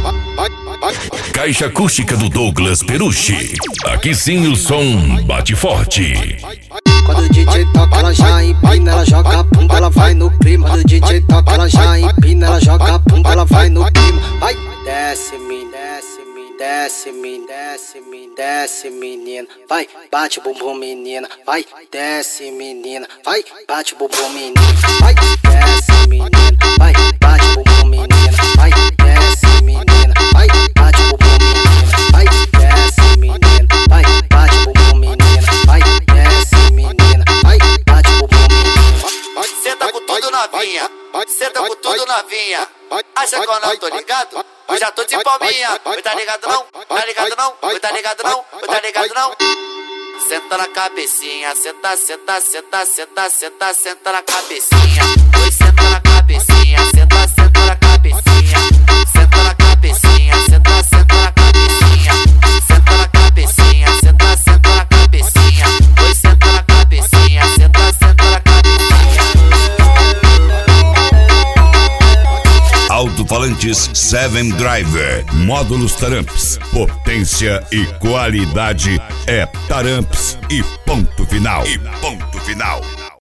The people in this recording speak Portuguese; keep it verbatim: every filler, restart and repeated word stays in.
Caixa acústica do Douglas Perucci. Aqui sim o som bate forte. Quando o D J toca, ela já empina, ela joga a bunda, ela vai no clima. Quando o D J toca, ela já empina, ela joga a bunda, ela vai no clima. Vai, desce, me desce, me desce, me desce, me desce, menina. Vai, bate o bumbum, menina. Vai, desce, menina. Vai, bate o bumbum, menina. Vai, desce, menina. Vai, bate o bumbum, menina. Vai, desce, menina. Vai, bate o bumbum, menina. Vai, desce, menina. Vai, bate o bumbum, menina. Vai, desce, menina. Vai, bate o bumbum, menina. Senta com tudo novinha, senta com tudo novinha. Acha que eu não tô ligado? Eu já tô de palminha. Oi, tá ligado não? Tá ligado não? Oi, tá ligado não? Oi, tá ligado não? Senta na cabecinha, senta, senta, senta, senta, senta, senta na cabecinha. Oi, senta na cabecinha, senta, senta na cabecinha. Senta na cabecinha, senta, senta na cabecinha. Senta na cabecinha, senta, senta na cabecinha. Oi, senta na cabecinha, senta, senta na cabecinha. Alto-falantes Seven Driver, módulos Taramps, potência e qualidade é Taramps e ponto final. E ponto final.